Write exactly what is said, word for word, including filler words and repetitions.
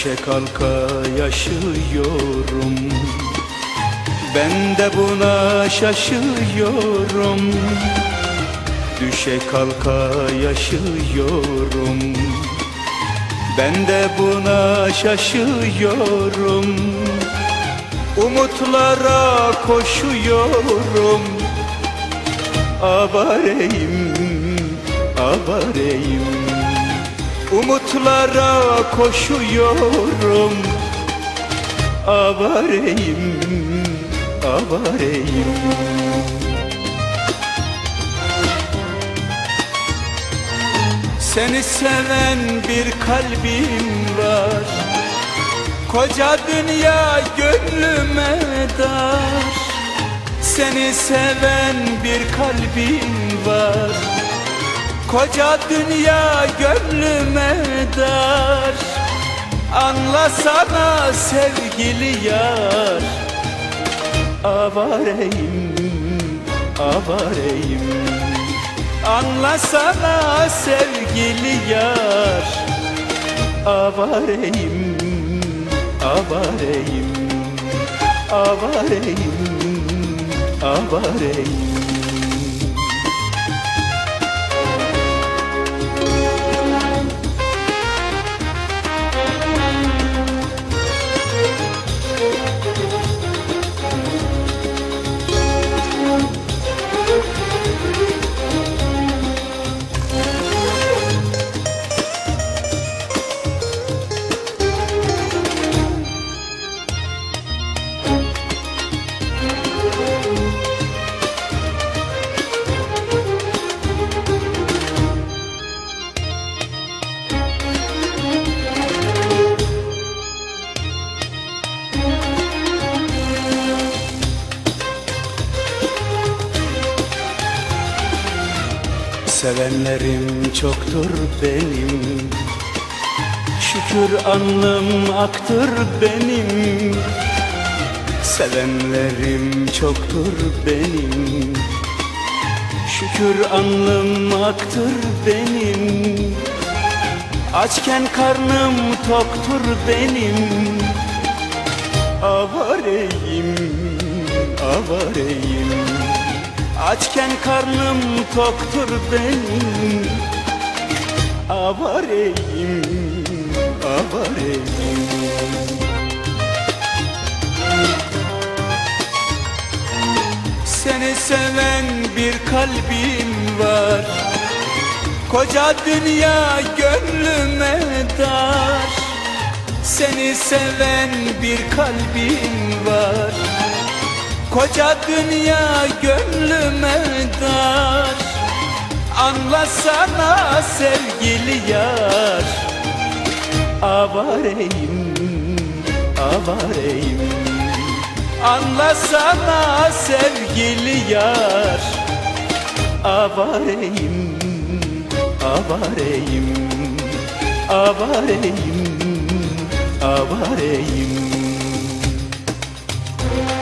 Düşe kalka yaşıyorum, ben de buna şaşıyorum. Düşe kalka yaşıyorum, ben de buna şaşıyorum. Umutlara koşuyorum, avareyim, avareyim. Umutlara koşuyorum, avareyim, avareyim. Seni seven bir kalbim var, koca dünya gönlüme dar. Seni seven bir kalbim var, koca dünya gönlüme dar. Anlasana sevgili yar, avareyim, avareyim. Anlasana sevgili yar, avareyim, avareyim, avareyim, avareyim. Sevenlerim çoktur benim, şükür alnım aktır benim. Sevenlerim çoktur benim, şükür alnım aktır benim. Açken karnım toktur benim, avareyim, avareyim. Açken karnım toktur benim, avareyim, avareyim. Seni seven bir kalbim var, koca dünya gönlüme dar. Seni seven bir kalbim var, koca dünya gönlüme dar. Anlasana sevgili yar, avareyim, avareyim. Anlasana sevgili yar, avareyim, avareyim, avareyim, avareyim.